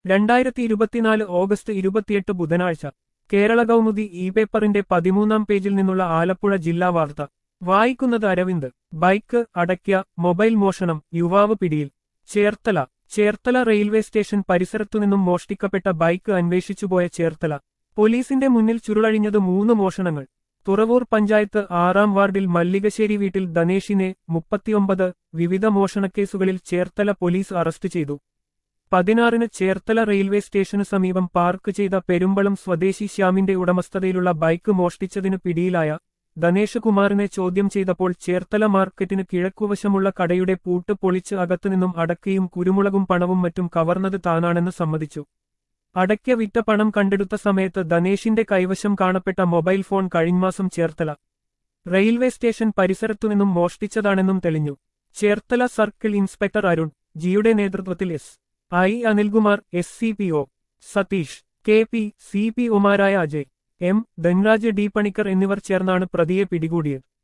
2024 August 28 ബുധനാഴ്ച Kerala Kaumudi E പേപ്പറിന്റെ 13-ാം പേജിൽ നിന്നുള്ള ആലപ്പുഴ ജില്ലാ വാർത്ത വായിക്കുന്നത് അരവിന്ദ്. ബൈക്ക് അടയ്ക്ക മൊബൈൽ മോഷണം യുവാവ് പിടിയിൽ. ചേർത്തല റെയിൽവേ സ്റ്റേഷൻ പരിസരത്തുനിന്നും മോഷ്ടിക്കപ്പെട്ട ബൈക്ക് അന്വേഷിച്ചുപോയ ചേർത്തല പോലീസിന്റെ മുന്നിൽ ചുരുളഴിഞ്ഞത് 3 മോഷണങ്ങൾ. തുറവൂർ പഞ്ചായത്ത് 6-ാം വാർഡിൽ മല്ലികശ്ശേരി വീട്ടിൽ ധനേഷിനെ 39 വിവിധ മോഷണക്കേസുകളിൽ ചേർത്തല പോലീസ് അറസ്റ്റ് ചെയ്തു. 16-ന് ചേർത്തല റെയിൽവേ സ്റ്റേഷനു സമീപം പാർക്ക് ചെയ്ത പെരുമ്പളം സ്വദേശി ശ്യാമിന്റെ ഉടമസ്ഥതയിലുള്ള ബൈക്ക് മോഷ്ടിച്ചതിനു പിടിയിലായ ധനേഷ് കുമാറിനെ ചോദ്യം ചെയ്തപ്പോൾ ചേർത്തല മാർക്കറ്റിന് കിഴക്കുവശമുള്ള കടയുടെ പൂട്ട് പൊളിച്ച് അകത്തുനിന്നും അടക്കയും കുരുമുളകും പണവും മറ്റും കവർന്നത് താനാണെന്ന് സമ്മതിച്ചു. അടയ്ക്ക വിറ്റ പണം കണ്ടെടുത്ത സമയത്ത് ധനേഷിന്റെ കൈവശം കാണപ്പെട്ട മൊബൈൽ ഫോൺ കഴിഞ്ഞമാസം ചേർത്തല റെയിൽവേ സ്റ്റേഷൻ പരിസരത്തുനിന്നും മോഷ്ടിച്ചതാണെന്നും തെളിഞ്ഞു. ചേർത്തല സർക്കിൾ ഇൻസ്പെക്ടർ അരുൺ ജിയുടെ നേതൃത്വത്തിൽ I Anilkumar SCPO Satish KP CPOമാരായ അജയ് M ധൻരാജ് D പണിക്കർ എന്നിവർ ചേർന്നാണ് പ്രതിയെ പിടികൂടിയത്.